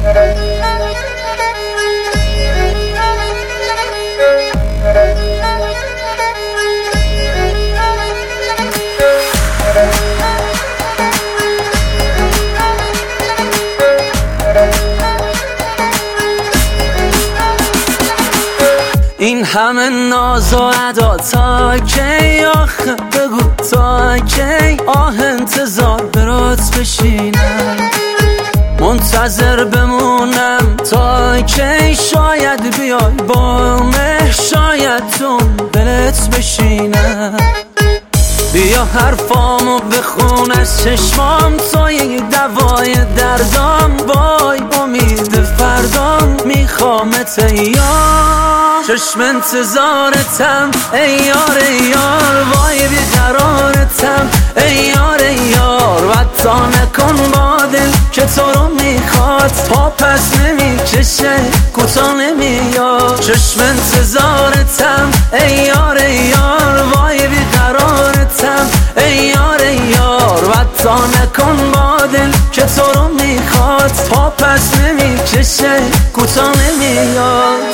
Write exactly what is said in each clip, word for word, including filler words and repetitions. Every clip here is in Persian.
این همه ناز و ادا تا کی؟ آخه بگو تا کی؟ آه انتظار برات بشینم، منتظر بمونم تا کی؟ شاید بیای با مه، شاید تو دلت بشینم. بیا حرفامو بخون از چشمام، تو یک دوای دردام، وای امید فردام میخوامت ایار. چشم انتظارتم ای یار ای یار، وای بیقرارتم ای یار ای یار. وطا نکن با دل که تو رو میخواد، پا پس نمیکشه کوتا نمیاد. چشم انتظارتم ای یار ای یار، وای بیقرارتم ای یار ای یار. وطا نکن با دل که تو رو میخواد، پا پس نمیکشه کوتا نمیاد.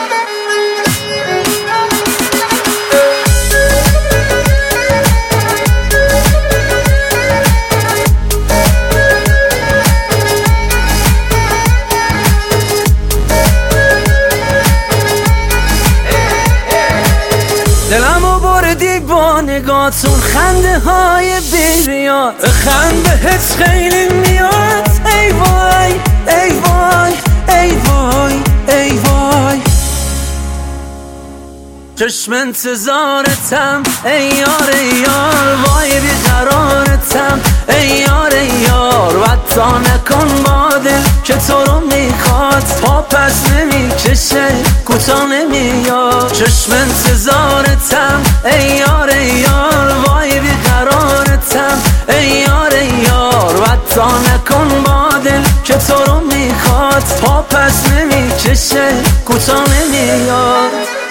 دلمو بردی با نگاتون، خنده های بیریاد، خندهت خیلی میاد. ای وای ای وای ای وای ای وای. چشم انتظارتم ای یار ای یار، وای بیقرارتم ای یار ای یار. وطا نکن با دل که تو رو میخواد، پا پس نمیکشه کوتا نمیاد. چشم انتظارتم ای یار ای یار، وای بیقرارتم ای یار ای یار. وطا نکن با دل که تو رو میخواد، پا پس نمیکشه کوتا نمیاد.